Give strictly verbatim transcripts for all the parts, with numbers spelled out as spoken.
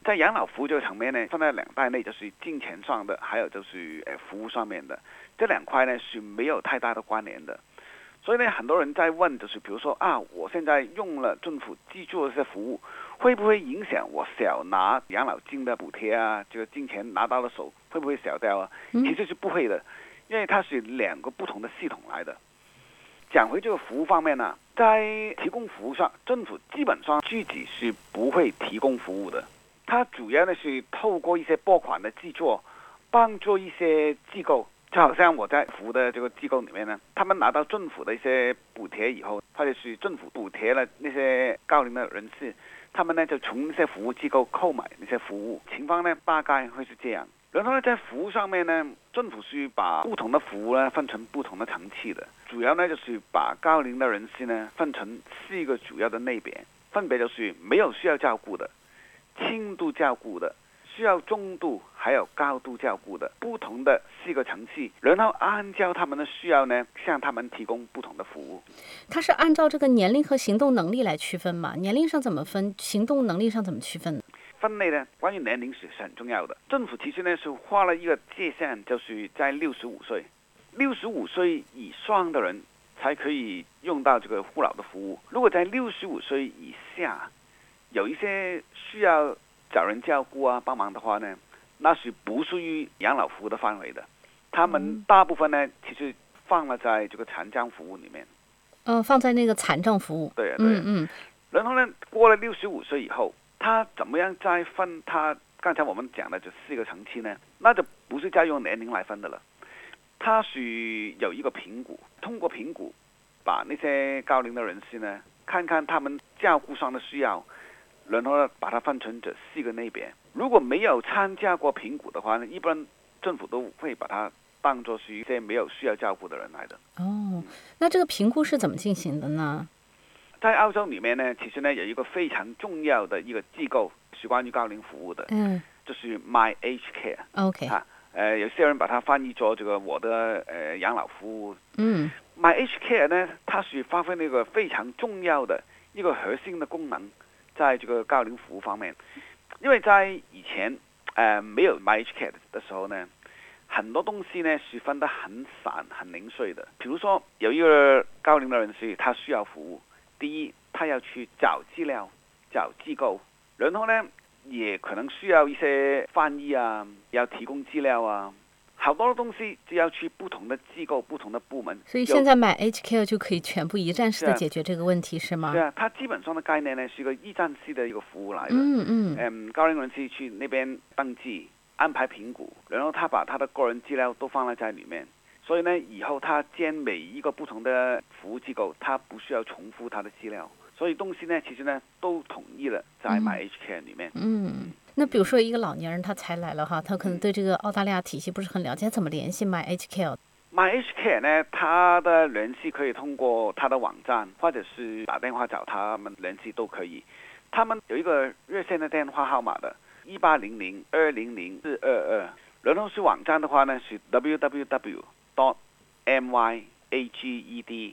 在养老服务这个层面呢，分在两大类，就是金钱上的，还有就是呃服务上面的。这两块呢是没有太大的关联的。所以呢，很多人在问，就是比如说啊，我现在用了政府资助的这些服务，会不会影响我少拿养老金的补贴啊？这个金钱拿到了手会不会少掉啊？其实是不会的，因为它是两个不同的系统来的。讲回这个服务方面呢，在提供服务上，政府基本上自己是不会提供服务的，它主要呢是透过一些拨款的资助，帮助一些机构。就好像我在服务的这个机构里面呢，他们拿到政府的一些补贴以后，或者是政府补贴了那些高龄的人士，他们呢就从那些服务机构购买那些服务，情况呢大概会是这样。然后呢，在服务上面呢，政府是把不同的服务呢分成不同的层次的，主要呢就是把高龄的人士呢分成四个主要的类别，分别就是没有需要照顾的、轻度照顾的、需要中度还有高度照顾的不同的四个层次，然后按照他们的需要呢，向他们提供不同的服务。 它是按照这个年龄和行动能力来区分吗？年龄上怎么分？行动能力上怎么区分呢？ 分类呢，关于年龄是很重要的。政府其实呢是画了一个界限，就是在六十五岁，六十五岁以上的人才可以用到这个护老的服务。如果在六十五岁以下，有一些需要找人照顾啊、帮忙的话呢，那是不属于养老服务的范围的。他们大部分呢，其实放了在这个残障服务里面。 嗯、呃，放在那个残障服务。 对啊，对啊。 嗯嗯。 然后呢，过了六十五岁以后，他怎么样再分他刚才我们讲的这四个层次呢？那就不是再用年龄来分的了，它是有一个评估，通过评估把那些高龄的人士呢，看看他们照顾上的需要，然后呢把它分成这四个类别。如果没有参加过评估的话呢，一般政府都会把它当作是一些没有需要照顾的人来的。 哦，那这个评估是怎么进行的呢？ 在澳洲里面呢，其实呢有一个非常重要的一个机构是关于高龄服务的， 嗯， 就是 My Aged Care。OK， 啊， 呃，有些人把它翻译作这个我的呃养老服务。 嗯 ，My Aged Care 呢，它是发挥了一个非常重要的一个核心的功能，在这个高龄服务方面，因为在以前呃没有 My Aged Care 的时候呢，很多东西呢是分得很散、很零碎的。比如说，有一个高龄的人士，他需要服务。第一，他要去找资料、找机构，然后呢，也可能需要一些翻译啊，要提供资料啊，好多东西就要去不同的机构、不同的部门。 所以现在买 H Care 就可以全部一站式的解决这个问题，是吗？ 对啊，它基本上的概念呢是一个一站式的一个服务来的。 嗯嗯。 嗯，高龄人士去那边登记、安排评估，然后他把他的个人资料都放在在里面。所以呢，以后他兼每一个不同的服务机构，他不需要重复他的资料，所以东西呢，其实呢都统一了在 My Aged Care 里面。 嗯，那比如说一个老年人他才来了哈，他可能对这个澳大利亚体系不是很了解，怎么联系 My Aged Care？My Aged Care 呢，他的联系可以通过他的网站，或者是打电话找他们联系都可以。他们有一个热线的电话号码的，一八零零二零零四二二。然后是网站的话呢，是 double-u double-u double-u dot my aged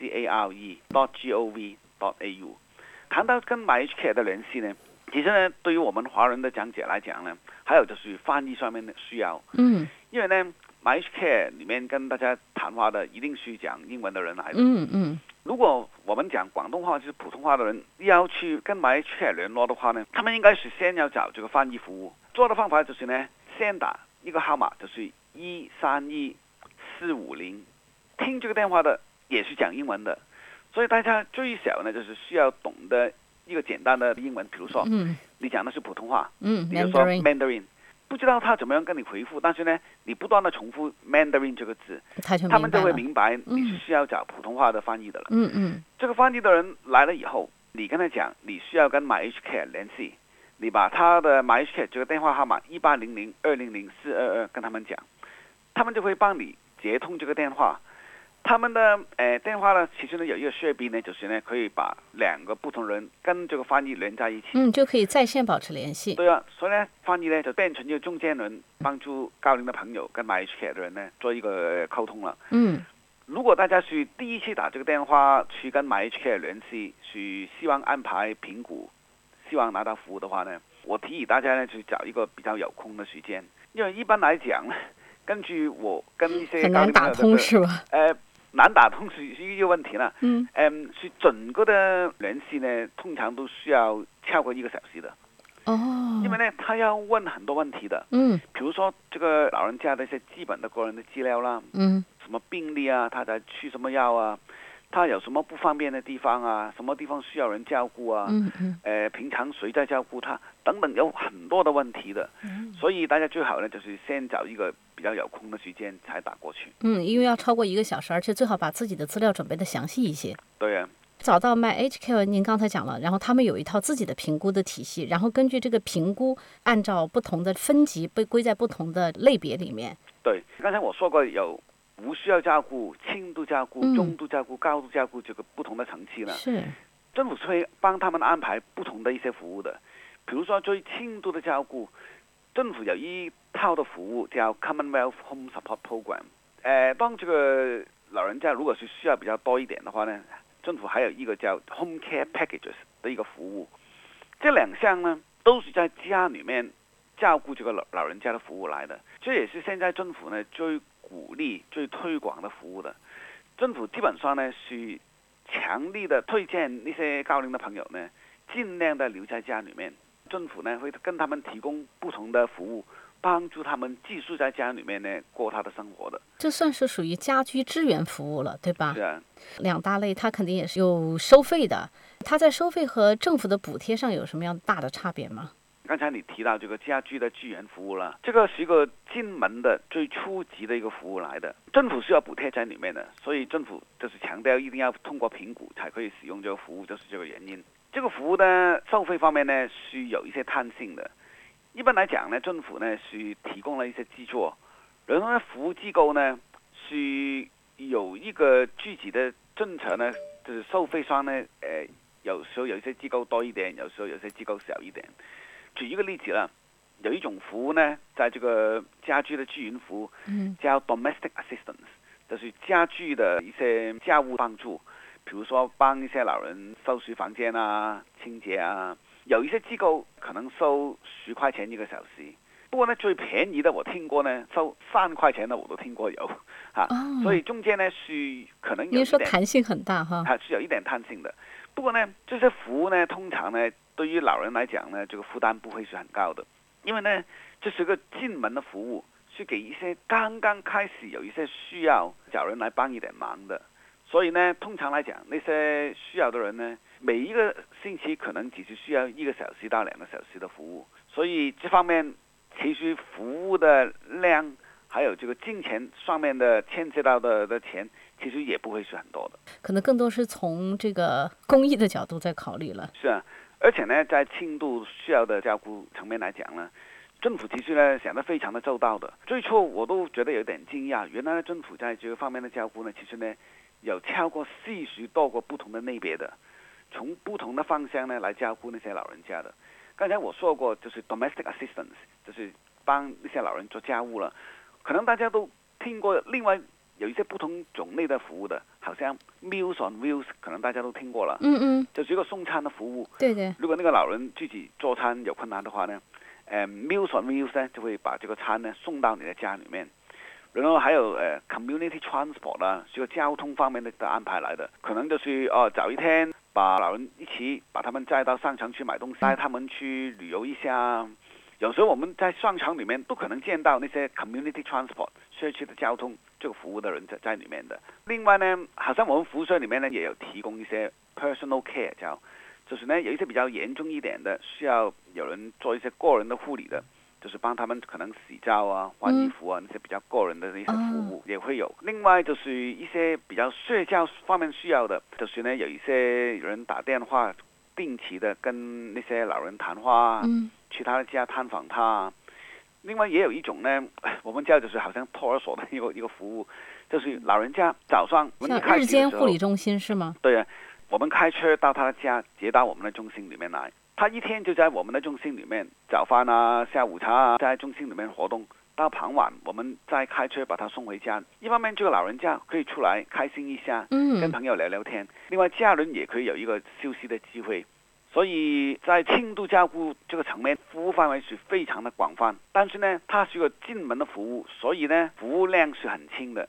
care dot gov dot au。 谈到跟 My Aged Care 的联系呢，其实呢，对于我们华人的讲解来讲呢，还有就是翻译上面的需要。 嗯， 因为呢 My Aged Care 里面跟大家谈话的一定是讲英文的人来的。 嗯嗯。 如果我们讲广东话就是普通话的人要去跟 My Aged Care 联络的话呢，他们应该是先要找这个翻译服务。做的方法就是呢，先打一个号码，就是一三一四五零，听这个电话的也是讲英文的，所以大家最少呢就是需要懂得一个简单的英文，比如说，嗯，你讲的是普通话， 嗯， 比如说 Mandarin， 不知道他怎么样跟你回复，但是呢，你不断的重复 Mandarin 这个字， 他, 他们就会明白你是需要找普通话的翻译的了。 嗯嗯， 这个翻译的人来了以后，你跟他讲你需要跟 My Aged Care 联系。你把他的 My Aged Care 这个电话号码一八零零二零零四二二跟他们讲，他们就会帮你接通这个电话。他们的呃电话呢，其实呢有一个设备呢，就是呢可以把两个不同人跟这个翻译连在一起， 嗯，就可以在线保持联系。 对啊，所以呢，翻译呢就变成一个中间人，帮助高龄的朋友跟 My Aged Care 的人呢做一个沟通了。 嗯， 如果大家是第一次打这个电话去跟 My Aged Care 联系，是希望安排评估，希望拿到服务的话呢， 我提议大家呢，去找一个比较有空的时间，因为一般来讲呢，根据我跟一些很难打通是吧？ 呃，难打通是一个问题了。 嗯， 嗯，是整个的联系呢，通常都需要超过一个小时的。 哦， 因为呢，他要问很多问题的。 嗯， 比如说这个老人家的一些基本的个人的资料啦， 嗯， 什么病例啊，他在吃什么药啊，他有什么不方便的地方啊，什么地方需要人照顾啊， 嗯嗯， 呃，平常谁在照顾他，等等，有很多的问题的。 嗯， 所以大家最好呢，就是先找一个比较有空的时间才打过去。 嗯，因为要超过一个小时，而且最好把自己的资料准备的详细一些。 对啊。 找到 MyHealth， 您刚才讲了，然后他们有一套自己的评估的体系，然后根据这个评估，按照不同的分级被归在不同的类别里面。 对，刚才我说过有无需要照顾、轻度照顾、 嗯、 中度照顾、高度照顾这个不同的层次呢。 是。 政府是会帮他们安排不同的一些服务的，比如说最轻度的照顾，政府有一套的服务叫 Commonwealth Home Support Program。呃，当这个老人家如果是需要比较多一点的话呢，政府还有一个叫 Home Care Packages 的一个服务。这两项呢，都是在家里面照顾这个老老人家的服务来的。这也是现在政府呢最鼓励、最推广的服务的。政府基本上呢是强力的推荐那些高龄的朋友呢，尽量的留在家里面。政府呢会跟他们提供不同的服务，帮助他们继续在家里面呢过他的生活的。 这算是属于家居支援服务了，对吧？ 是啊。 两大类，它肯定也是有收费的。它在收费和政府的补贴上有什么样大的差别吗？ 刚才你提到这个家居的支援服务了，这个是一个进门的最初级的一个服务来的，政府是要补贴在里面的，所以政府就是强调一定要通过评估才可以使用这个服务，就是这个原因。这个服务的收费方面呢是有一些弹性的，一般来讲呢，政府呢是提供了一些资助，然后呢服务机构呢是有一个具体的政策呢，就是收费上呢，呃，有时候有一些机构多一点，有时候有些机构少一点。举一个例子啦，有一种服务呢，在这个家居的支援服务， 嗯， 叫 domestic assistance， 就是家居的一些家务帮助，比如说帮一些老人收拾房间啊、清洁啊。有一些机构可能收十块钱一个小时，不过呢，最便宜的我听过呢，收三块钱的我都听过有，啊， 哦、 所以中间呢是可能有一点， 您说弹性很大哈， 还是有一点弹性的。不过呢，这些服务呢，通常呢，对于老人来讲呢，这个负担不会是很高的，因为呢，这是个进门的服务，是给一些刚刚开始有一些需要找人来帮一点忙的，所以呢，通常来讲，那些需要的人呢，每一个星期可能只是需要一个小时到两个小时的服务，所以这方面其实服务的量还有这个金钱上面的牵涉到的的钱，其实也不会是很多的， 可能更多是从这个公益的角度在考虑了。 是啊，而且呢，在轻度需要的照顾层面来讲呢，政府其实呢想得非常的周到的。最初我都觉得有点惊讶，原来政府在这个方面的照顾呢，其实呢有超过四十多个不同的类别的，从不同的方向呢来照顾那些老人家的。刚才我说过，就是 domestic assistance， 就是帮那些老人做家务了。可能大家都听过，另外有一些不同种类的服务的，好像 Meals on Wheels， 可能大家都听过了。 嗯嗯， 就是一个送餐的服务。 对对。 如果那个老人自己做餐有困难的话呢，呃 Meals on Wheels 呢就会把这个餐呢送到你的家里面。然后还有呃 Community Transport 啊，是个交通方面的的安排来的，可能就是哦早一天把老人一起把他们载到商场去买东西，带他们去旅游一下。有时候我们在商场里面都可能见到那些 community transport 社区的交通这个服务的人在在里面的。另外呢，好像我们服务社里面呢也有提供一些 personal care， 叫就是呢有一些比较严重一点的，需要有人做一些个人的护理的，就是帮他们可能洗澡啊、换衣服啊、嗯、那些比较个人的那些服务也会有。另外就是一些比较社交方面需要的，就是呢有一些人打电话定期的跟那些老人谈话， 嗯， 去他的家探访他。另外也有一种呢，我们叫就是好像托儿所的一个一个服务，就是老人家早上我们像日间护理中心是吗？ 对啊，我们开车到他的家，接到我们的中心里面来，他一天就在我们的中心里面，早饭啊、下午茶啊，在中心里面活动。到傍晚，我们再开车把他送回家。一方面，这个老人家可以出来开心一下， 嗯， 跟朋友聊聊天；另外，家人也可以有一个休息的机会。 所以在轻度照顾这个层面，服务范围是非常的广泛，但是呢，它是个进门的服务，所以呢，服务量是很轻的。